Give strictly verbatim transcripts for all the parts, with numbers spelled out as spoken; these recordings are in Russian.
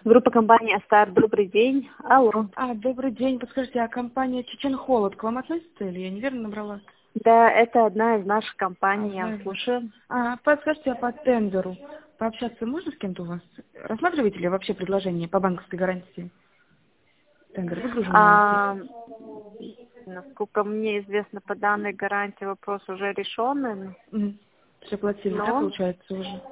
Группа компании Астар. Добрый день. Алло. А, добрый день. Подскажите, а компания Чечен Холод к вам относится или я неверно набрала? Да, это одна из наших компаний, я Одна вас из ваших. слушаю. А, подскажите, а по тендеру пообщаться можно с кем-то у вас? Рассматриваете ли вообще предложение по банковской гарантии? Тендер выгружен у вас? А, насколько мне известно, по данной гарантии вопрос уже решенный. Угу. Все платили, да, Но... получается, уже?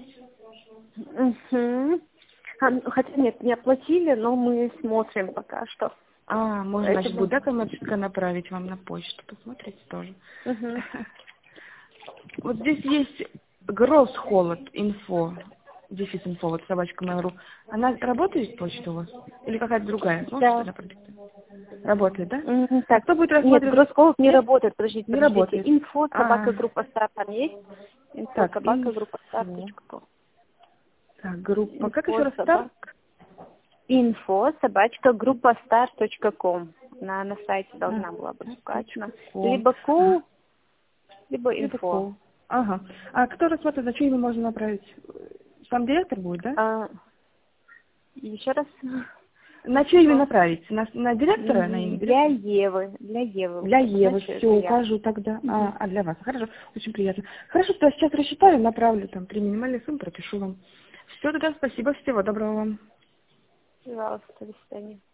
Угу. А, ну, хотя нет, не оплатили, но мы смотрим пока что. А, можно, значит, Поэтому... будет, да, коммерческая направить вам на почту, посмотрите тоже. Угу. Вот здесь есть Gross Холод инфо, дефис инфо, вот собачка mail.ru. Она работает почта у вас? Или какая-то другая? Можете Да. тогда продиктовать? Работает, да? Мгм, А так, кто будет нет, рассматривать? Гросколд не Нет? работает. Подождите, Не подождите. работает. Инфо, А, собака, группа Стар там есть? Инфо, так, собака, группа Стар, инфо. точка ком. Так, группа. Как еще Инфо, раз? Стар? собака. Инфо, собачка, группа стар точка ком. На, на сайте А, должна была быть указана. .com. Либо Ага. кол, либо Либо инфо. кол. Ага. А кто рассмотрит, за чьим можно направить? Сам директор будет, да? А, еще раз. На чье имя Что? направить? На, на директора, на имя М, Для директора? Евы. Для Евы. Для Вот, Евы, значит, все, это я. укажу тогда. Мгм. А, а для вас. Хорошо, очень приятно. Хорошо, то сейчас рассчитаю, направлю там при минимальной сумме, пропишу вам. Все, тогда спасибо, всего доброго вам. Пожалуйста, до свидания.